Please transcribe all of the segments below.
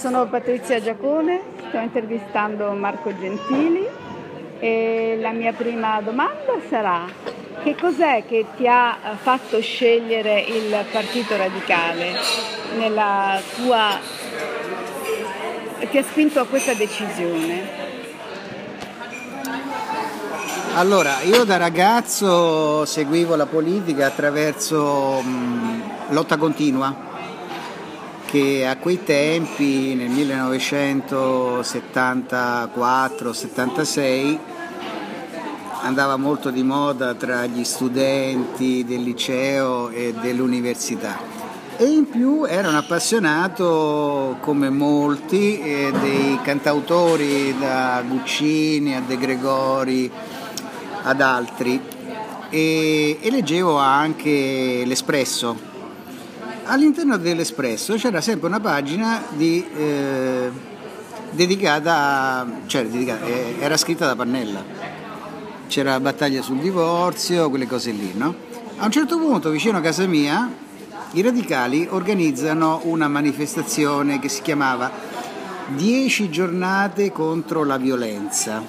sono Patrizia Giacone, sto intervistando Marco Gentili e la mia prima domanda sarà: che cos'è che ti ha fatto scegliere il Partito Radicale ti ha spinto a questa decisione? Allora, io da ragazzo seguivo la politica attraverso Lotta Continua, che a quei tempi, nel 1974-76, andava molto di moda tra gli studenti del liceo e dell'università. E in più ero un appassionato, come molti, dei cantautori, da Guccini a De Gregori ad altri, e leggevo anche l'Espresso. All'interno dell'Espresso c'era sempre una pagina era scritta da Pannella. C'era la battaglia sul divorzio, quelle cose lì, no? A un certo punto, vicino a casa mia, i radicali organizzano una manifestazione che si chiamava 10 giornate contro la violenza,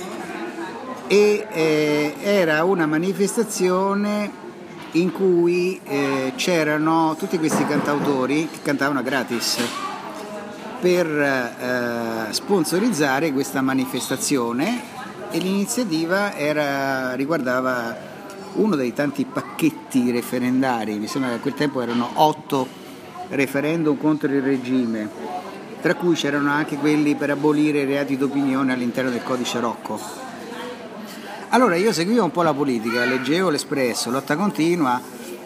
e era una manifestazione in cui c'erano tutti questi cantautori che cantavano gratis per sponsorizzare questa manifestazione, e l'iniziativa riguardava uno dei tanti pacchetti referendari. Mi sembra che a quel tempo erano 8 referendum contro il regime, tra cui c'erano anche quelli per abolire i reati d'opinione all'interno del codice Rocco. Allora io seguivo un po' la politica, leggevo l'Espresso, Lotta Continua,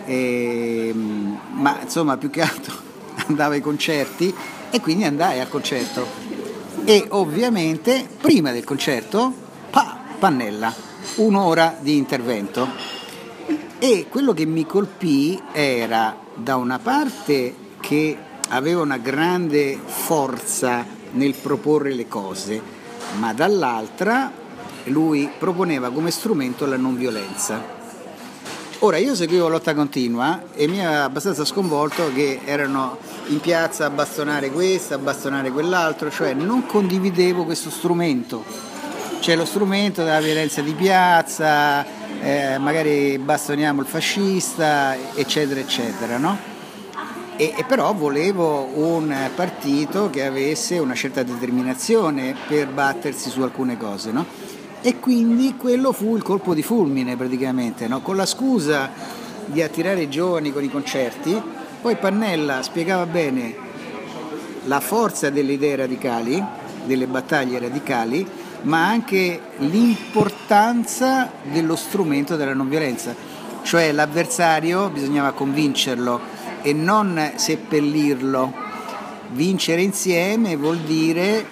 ma insomma più che altro andavo ai concerti, e quindi andai al concerto. E ovviamente prima del concerto, Pannella, 1 ora di intervento. E quello che mi colpì era, da una parte, che aveva una grande forza nel proporre le cose, ma dall'altra lui proponeva come strumento la non violenza. Ora, io seguivo Lotta Continua e mi aveva abbastanza sconvolto che erano in piazza a bastonare questo, a bastonare quell'altro, cioè non condividevo questo strumento, cioè lo strumento della violenza di piazza, magari bastoniamo il fascista, eccetera, eccetera, no? E però volevo un partito che avesse una certa determinazione per battersi su alcune cose, no? E quindi quello fu il colpo di fulmine praticamente, no? Con la scusa di attirare i giovani con i concerti, poi Pannella spiegava bene la forza delle idee radicali, delle battaglie radicali, ma anche l'importanza dello strumento della non violenza, cioè l'avversario bisognava convincerlo e non seppellirlo. Vincere insieme vuol dire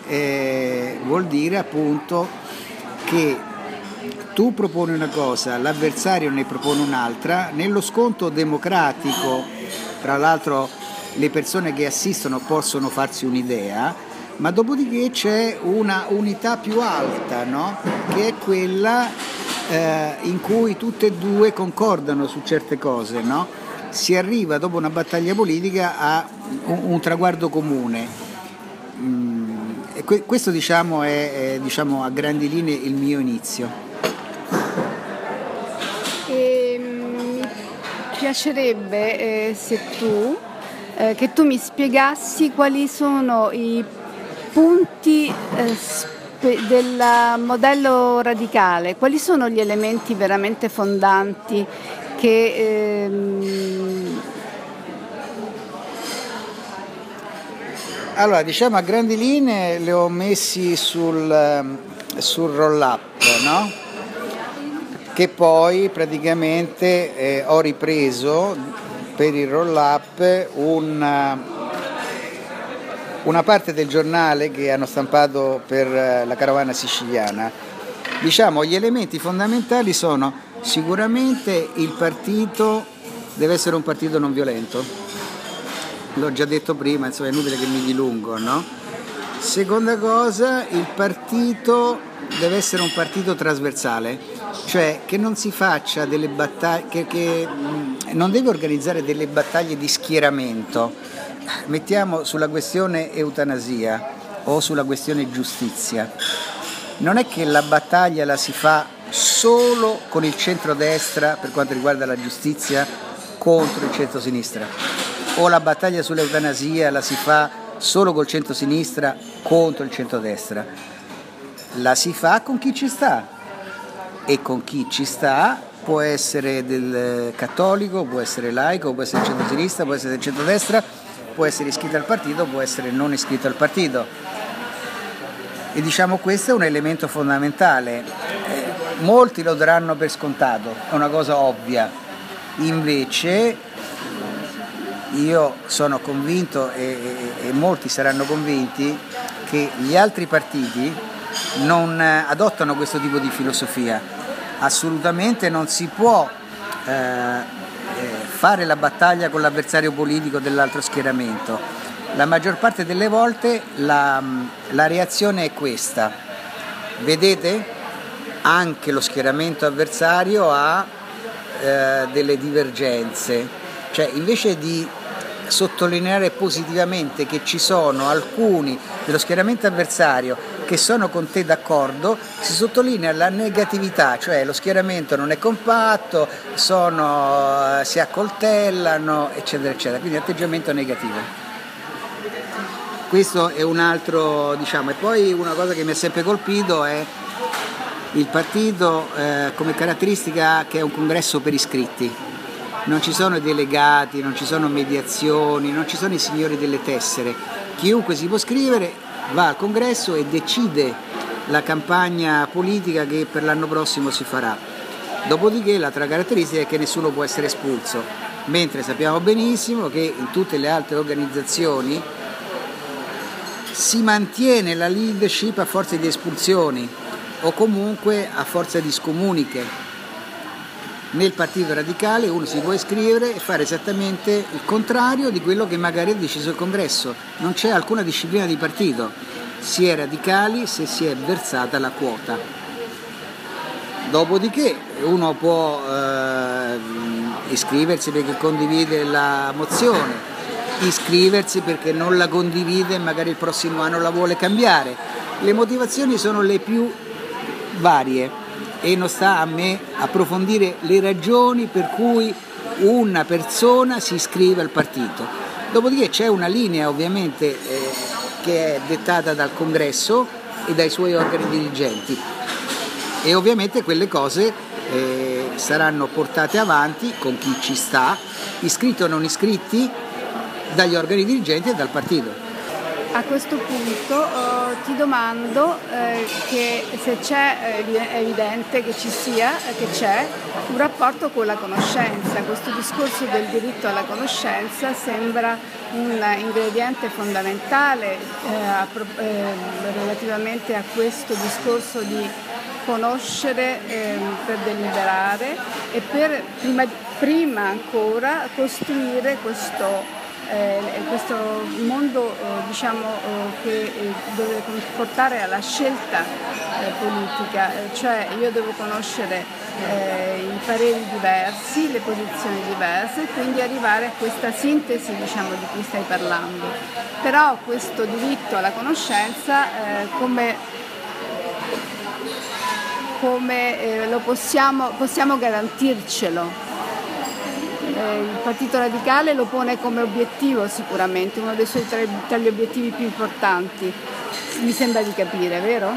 appunto che tu proponi una cosa, l'avversario ne propone un'altra, nello scontro democratico, tra l'altro le persone che assistono possono farsi un'idea, ma dopodiché c'è una unità più alta, no? Che è quella in cui tutte e due concordano su certe cose, no? Si arriva dopo una battaglia politica a un traguardo comune. Questo diciamo è a grandi linee il mio inizio. Mi piacerebbe che tu mi spiegassi quali sono i punti del modello radicale, quali sono gli elementi veramente fondanti che Allora, diciamo a grandi linee le ho messi sul roll-up, no? Che poi praticamente ho ripreso per il roll-up una parte del giornale che hanno stampato per la Carovana Siciliana. Diciamo, gli elementi fondamentali sono sicuramente il partito deve essere un partito non violento. L'ho già detto prima, insomma è inutile che mi dilungo, no? Seconda cosa, il partito deve essere un partito trasversale, cioè che non si faccia delle battaglie, che non deve organizzare delle battaglie di schieramento, mettiamo sulla questione eutanasia o sulla questione giustizia, non è che la battaglia la si fa solo con il centrodestra per quanto riguarda la giustizia contro il centrosinistra, o la battaglia sull'eutanasia la si fa solo col centrosinistra contro il centrodestra. La si fa con chi ci sta, e con chi ci sta può essere del cattolico, può essere laico, può essere centrosinistra, può essere del centrodestra, può essere iscritto al partito, può essere non iscritto al partito. E diciamo questo è un elemento fondamentale. Molti lo daranno per scontato, è una cosa ovvia. Invece io sono convinto e molti saranno convinti che gli altri partiti non adottano questo tipo di filosofia. Assolutamente non si può fare la battaglia con l'avversario politico dell'altro schieramento. La maggior parte delle volte la reazione è questa: vedete, anche lo schieramento avversario ha delle divergenze, cioè invece di sottolineare positivamente che ci sono alcuni dello schieramento avversario che sono con te d'accordo, si sottolinea la negatività, cioè lo schieramento non è compatto, si accoltellano, eccetera, eccetera, quindi atteggiamento negativo. Questo è un altro, diciamo, e poi una cosa che mi ha sempre colpito è il partito come caratteristica che è un congresso per iscritti. Non ci sono delegati, non ci sono mediazioni, non ci sono i signori delle tessere. Chiunque si può iscrivere va al congresso e decide la campagna politica che per l'anno prossimo si farà. Dopodiché l'altra caratteristica è che nessuno può essere espulso, mentre sappiamo benissimo che in tutte le altre organizzazioni si mantiene la leadership a forza di espulsioni o comunque a forza di scomuniche. Nel Partito Radicale uno si può iscrivere e fare esattamente il contrario di quello che magari ha deciso il congresso. Non c'è alcuna disciplina di partito, si è radicali se si è versata la quota. Dopodiché uno può iscriversi perché condivide la mozione, iscriversi perché non la condivide e magari il prossimo anno la vuole cambiare. Le motivazioni sono le più varie e non sta a me approfondire le ragioni per cui una persona si iscrive al partito. Dopodiché c'è una linea ovviamente che è dettata dal congresso e dai suoi organi dirigenti e ovviamente quelle cose saranno portate avanti con chi ci sta, iscritti o non iscritti, dagli organi dirigenti e dal partito. A questo punto ti domando che se c'è, è evidente che c'è un rapporto con la conoscenza. Questo discorso del diritto alla conoscenza sembra un ingrediente fondamentale relativamente a questo discorso di conoscere per deliberare e per prima ancora costruire questo mondo che deve portare alla scelta politica, cioè io devo conoscere i pareri diversi, le posizioni diverse e quindi arrivare a questa sintesi di cui stai parlando. Però questo diritto alla conoscenza come lo possiamo garantircelo? Il Partito Radicale lo pone come obiettivo sicuramente, uno dei suoi tra gli obiettivi più importanti, mi sembra di capire, vero?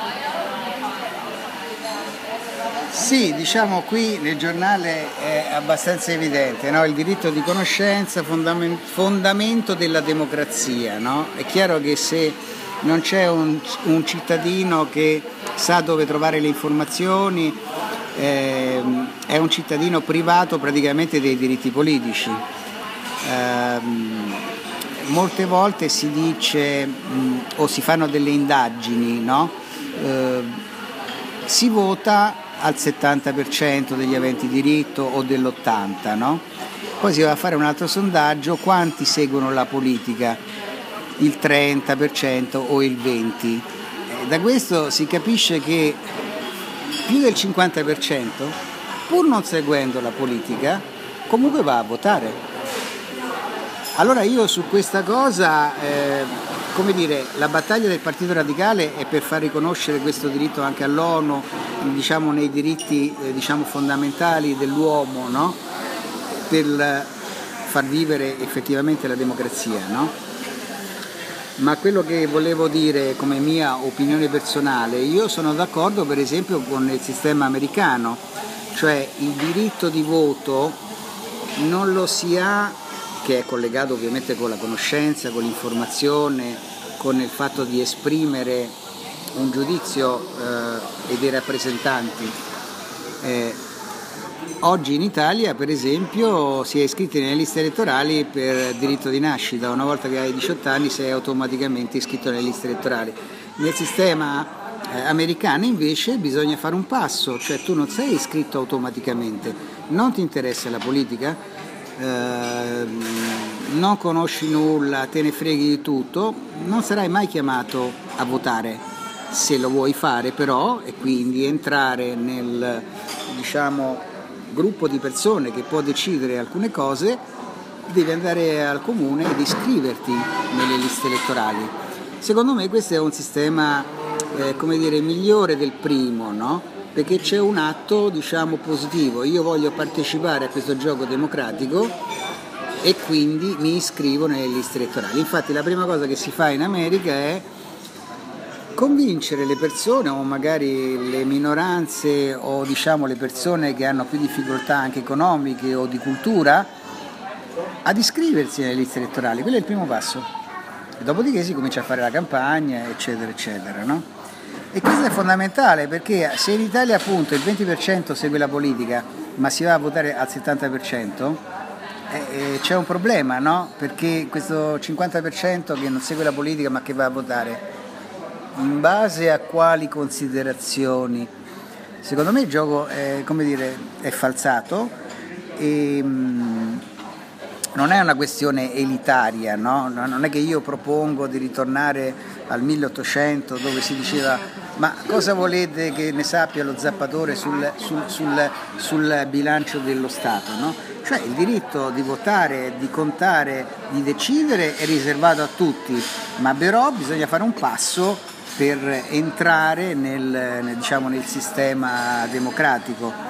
Sì, diciamo qui nel giornale è abbastanza evidente, no? Il diritto di conoscenza, fondamento della democrazia, no? È chiaro che se non c'è un cittadino che sa dove trovare le informazioni, è un cittadino privato praticamente dei diritti politici. Molte volte si dice o si fanno delle indagini, no? Si vota al 70% degli aventi diritto o dell'80%, no? Poi si va a fare un altro sondaggio, quanti seguono la politica? Il 30% o il 20%. Da questo si capisce che più del 50%, pur non seguendo la politica, comunque va a votare. Allora io su questa cosa, come dire, la battaglia del Partito Radicale è per far riconoscere questo diritto anche all'ONU, diciamo nei diritti diciamo fondamentali dell'uomo, no? Per far vivere effettivamente la democrazia, no? Ma quello che volevo dire come mia opinione personale, io sono d'accordo per esempio con il sistema americano, cioè il diritto di voto non lo si ha, che è collegato ovviamente con la conoscenza, con l'informazione, con il fatto di esprimere un giudizio e dei rappresentanti. Oggi in Italia, per esempio, si è iscritti nelle liste elettorali per diritto di nascita. Una volta che hai 18 anni sei automaticamente iscritto nelle liste elettorali. Nel sistema americano invece bisogna fare un passo, cioè tu non sei iscritto automaticamente, non ti interessa la politica, non conosci nulla, te ne freghi di tutto, non sarai mai chiamato a votare. Se lo vuoi fare però, e quindi entrare nel, diciamo, gruppo di persone che può decidere alcune cose, devi andare al comune ed iscriverti nelle liste elettorali. Secondo me questo è un sistema come dire, migliore del primo, no? Perché c'è un atto, diciamo, positivo. Io voglio partecipare a questo gioco democratico e quindi mi iscrivo nelle liste elettorali. Infatti la prima cosa che si fa in America è convincere le persone, o magari le minoranze, o diciamo le persone che hanno più difficoltà anche economiche o di cultura, ad iscriversi nelle liste elettorali. Quello è il primo passo. Dopodiché si comincia a fare la campagna, eccetera, eccetera, no? E questo è fondamentale, perché se in Italia appunto il 20% segue la politica, ma si va a votare al 70%, c'è un problema, no? Perché questo 50% che non segue la politica ma che va a votare, in base a quali considerazioni? Secondo me il gioco è, come dire, è falsato e non è una questione elitaria, no? Non è che io propongo di ritornare al 1800 dove si diceva ma cosa volete che ne sappia lo zappatore sul bilancio dello Stato, no? Cioè il diritto di votare, di contare, di decidere è riservato a tutti, ma però bisogna fare un passo per entrare nel sistema democratico.